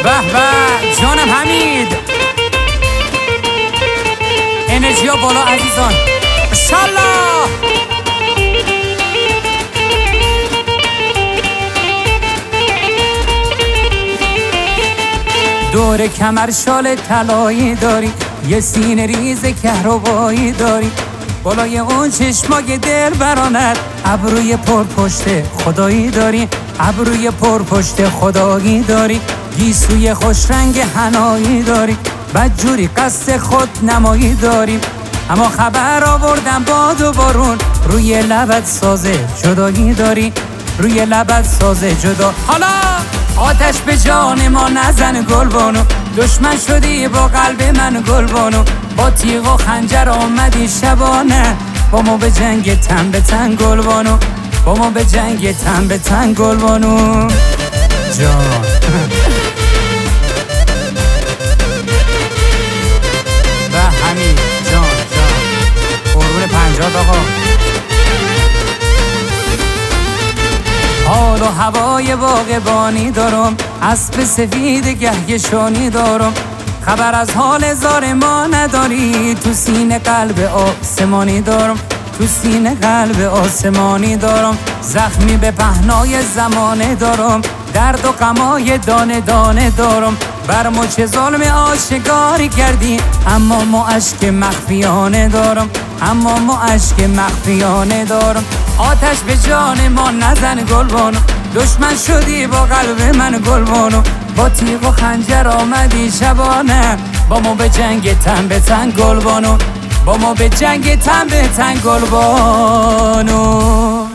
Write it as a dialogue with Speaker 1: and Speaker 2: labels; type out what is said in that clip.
Speaker 1: به جانم حمید، انرژی ها بالا عزیزان، ماشاءالله. دور کمر شال طلایی داری، یه سینه ریز کهربایی داری، بالای اون چشمای دل برانت ابروی پرپشت خدایی داری، ابروی پرپشت خدایی داری، گیسوی خوش رنگ حنایی داری، بدجوری قصد خود نمایی داریم، اما خبر آوردم باد و بارون، روی لبت سازه جدایی داری، روی لبت سازه جدا. حالا آتش به جان ما نزن گلبانو، دشمن شدی با قلب من گلبانو، با تیغ و خنجر آمدی شبانه، با ما به جنگ تن به تن گلبانو، با ما به جنگ تن به تن گلبانو جان. به حمید جان قربون 50 آقا. حال و هوای باغبانی دارم، اسب سفید گهگشانی دارم، خبر از حال زار ما نداری، تو سینه قلب آسمانی دارم، تو سینه قلب آسمانی دارم، زخمی به پهنای زمانه دارم، درد و غمای دانه دانه دارم، بر مچ ظلم آشکاری کردی، اما ما اشک مخفیانه دارم، اما ما اشک مخفیانه دارم. آتش به جان ما نزن گلبانو، دشمن شدی با قلب من گلبانو، با تیغ و خنجر آمدی شبانه، با ما به جنگ تن به تن گلبانو، با ما به جنگ تن به تن گلبانو.